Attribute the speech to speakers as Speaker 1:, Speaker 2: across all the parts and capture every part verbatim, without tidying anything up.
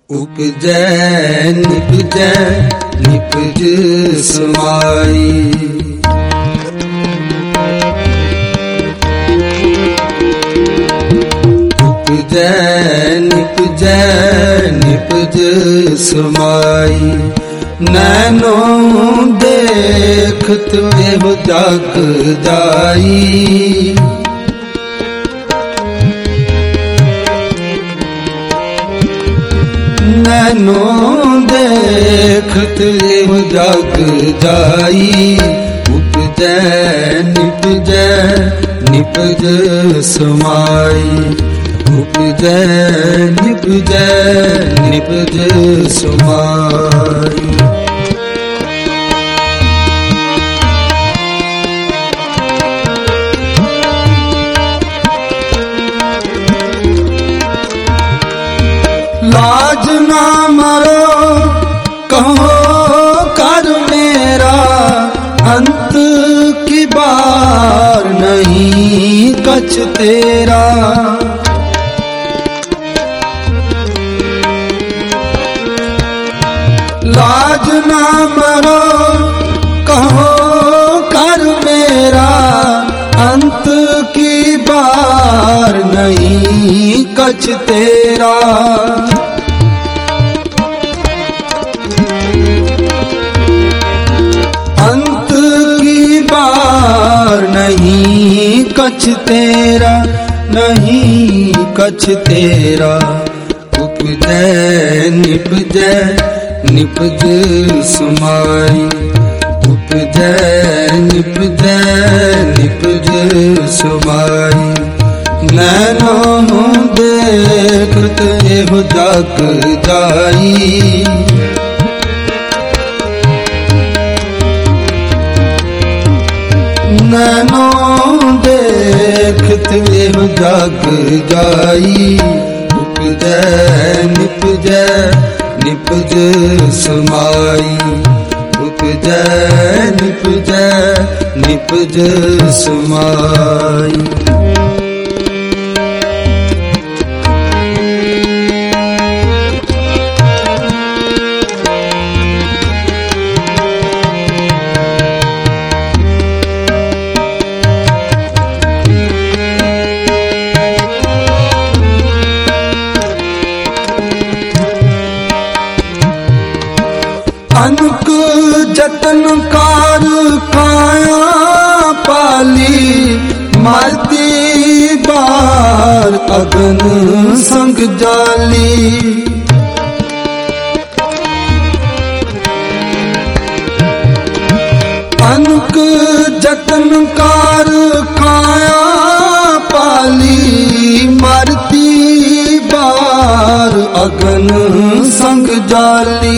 Speaker 1: उपजै निपजै निपज समाई। उपजै निपजै निपज समाई। नैनो देखत एहो जग जाई। नैनो देखत एहो जग जाई। उपजै निपजै निपज समाई। उपजै निपजै निपज समाई। लाज ना मरो कहो कर मेरा, अंत की बार नहीं कछ तेरा। लाज ना मरो कहो कर मेरा, अंत की बार नहीं कछ तेरा। अंत की बार नहीं कछ तेरा, नहीं कछ तेरा। उपजै निपजै निपज समाई। उपजै निपजै निपज समाई। नैनो देखत एहो जग जाई। नैनो देखत एहो जग जाई। उपजै निपजै निपज समाई। उपजै निपजै निपज समाई। अनक जतन कार काया पाली, मरती बार अगन संग जाली। अनक जतन कार काया पाली, मरती बार अगन संग जाली।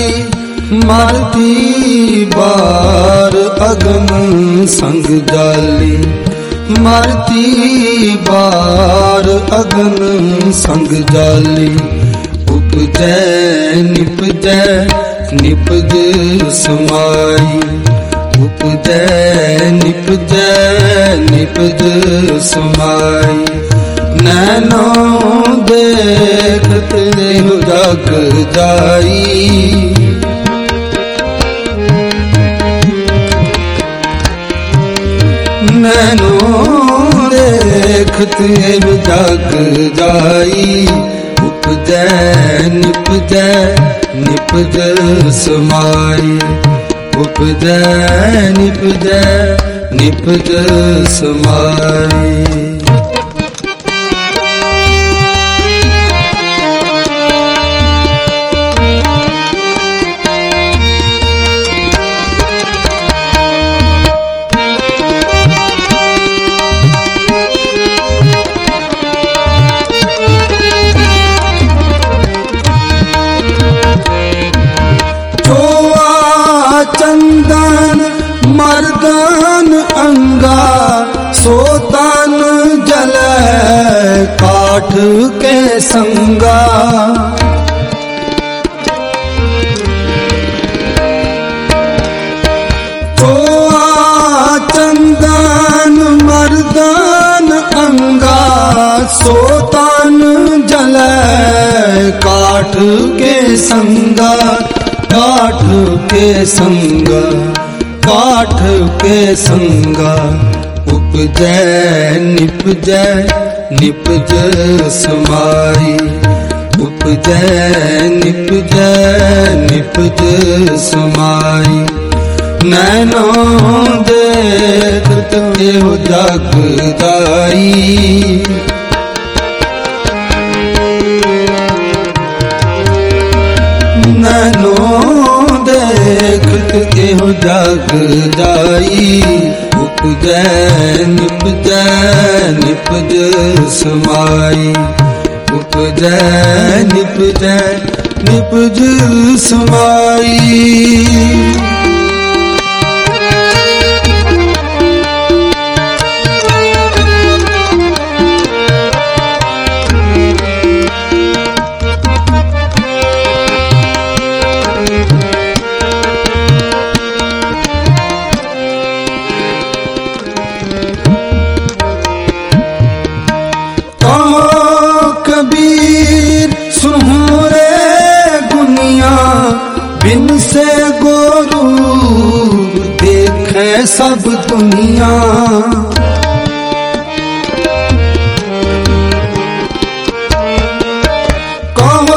Speaker 1: मरती बार अगन संग जाली। मरती बार अगन संग जाली। उपजै निपजै निपज समाई। उपजै निपजै निपज समाई। नैनो देखत एहो जग जाई। नैनो देखत एहो जग जाई। उपजै निपजै निपज समाई। उपजै निपजै निपज समाई। चंदन मर्दन अंगा, सोतन जले काठ के संगा। तो चंदन मर्दन अंगा, सोतन जले काठ के संगा काठ के संगा काठ के संगा उपजै निपजै निपज समाई उपजै निपजै निपज समाई नैनों देखत एहो जगदाई नैनों देखत एहो जगदाई उपजै निपजै निपज समाई उपजै निपजै निपज समाई बिन से गोरू देखे सब दुनिया कहो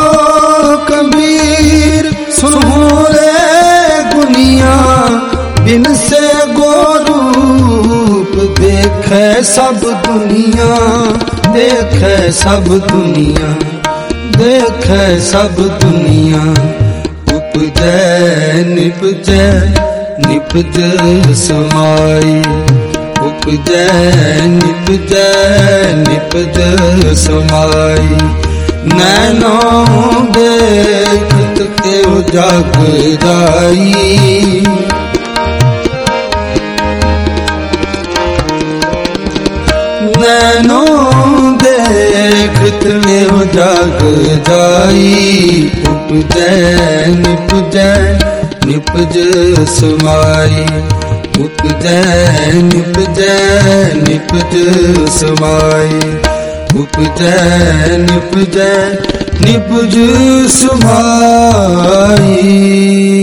Speaker 1: कबीर सुनो रे गुनिया बिन से गोरू देखे सब दुनिया देखे सब दुनिया देखे सब दुनिया उपजै निपजै निपज समाई उपजै निपजै निपज समाई नैनों देखत एहो जगदाई नैनों देखत एहो जगदाई उपजै निपजै निपज समाई उपजै निपजै निपज समाई उपजै निपजै निपज समाई।